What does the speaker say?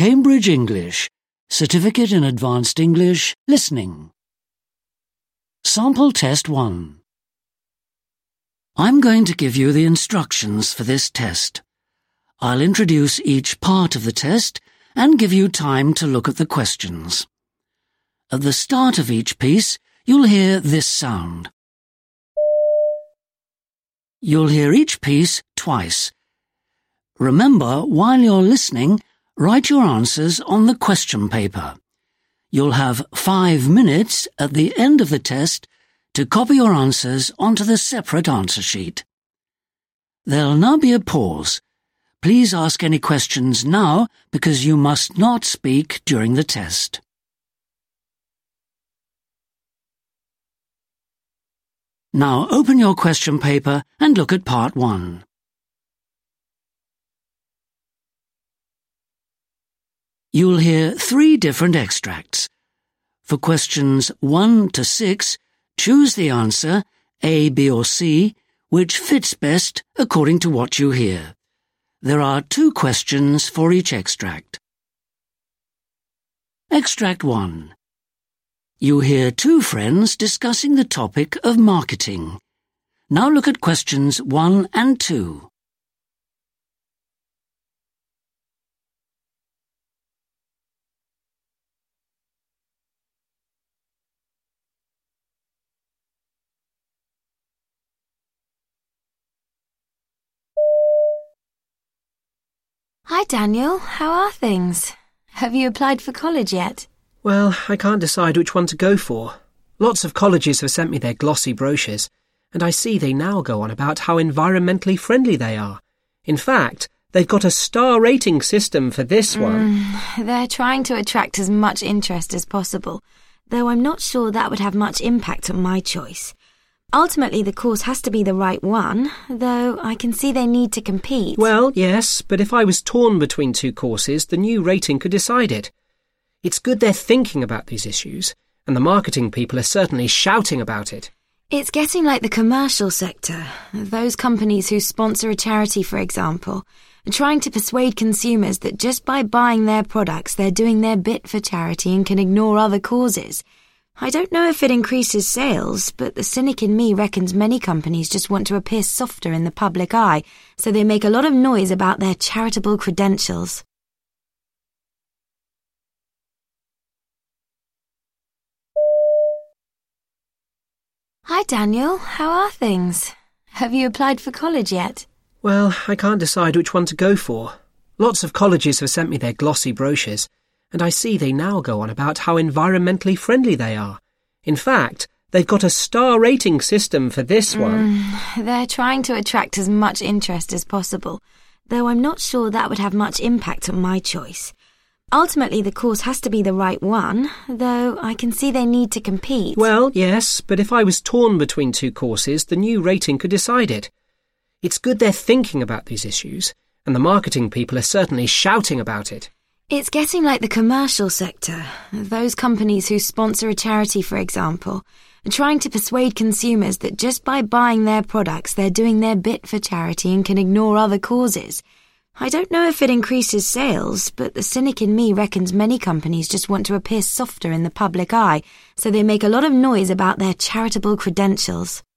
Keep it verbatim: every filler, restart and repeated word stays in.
Cambridge English, Certificate in Advanced English, Listening. Sample Test one. I'm going to give you the instructions for this test. I'll introduce each part of the test and give you time to look at the questions. At the start of each piece, you'll hear this sound. You'll hear each piece twice. Remember, while you're listening, write your answers on the question paper. You'll have five minutes at the end of the test to copy your answers onto the separate answer sheet. There'll now be a pause. Please ask any questions now because you must not speak during the test. Now open your question paper and look at part one. You'll hear three different extracts. For questions one to six, choose the answer, A, B or C, which fits best according to what you hear. There are two questions for each extract. Extract one. You hear two friends discussing the topic of marketing. Now look at questions one and two. Hi Daniel, how are things? Have you applied for college yet? Well, I can't decide which one to go for. Lots of colleges have sent me their glossy brochures, and I see they now go on about how environmentally friendly they are. In fact, they've got a star rating system for this one. Mm, they're trying to attract as much interest as possible, though I'm not sure that would have much impact on my choice. Ultimately, the course has to be the right one, though I can see they need to compete. Well, yes, but if I was torn between two courses, the new rating could decide it. It's good they're thinking about these issues, and the marketing people are certainly shouting about it. It's getting like the commercial sector. Those companies who sponsor a charity, for example, are trying to persuade consumers that just by buying their products, they're doing their bit for charity and can ignore other causes. I don't know if it increases sales, but the cynic in me reckons many companies just want to appear softer in the public eye, so they make a lot of noise about their charitable credentials. Hi Daniel, how are things? Have you applied for college yet? Well, I can't decide which one to go for. Lots of colleges have sent me their glossy brochures, and I see they now go on about how environmentally friendly they are. In fact, they've got a star rating system for this one. Mm, they're trying to attract as much interest as possible, though I'm not sure that would have much impact on my choice. Ultimately, the course has to be the right one, though I can see they need to compete. Well, yes, but if I was torn between two courses, the new rating could decide it. It's good they're thinking about these issues, and the marketing people are certainly shouting about it. It's getting like the commercial sector. Those companies who sponsor a charity, for example, are trying to persuade consumers that just by buying their products, they're doing their bit for charity and can ignore other causes. I don't know if it increases sales, but the cynic in me reckons many companies just want to appear softer in the public eye, so they make a lot of noise about their charitable credentials.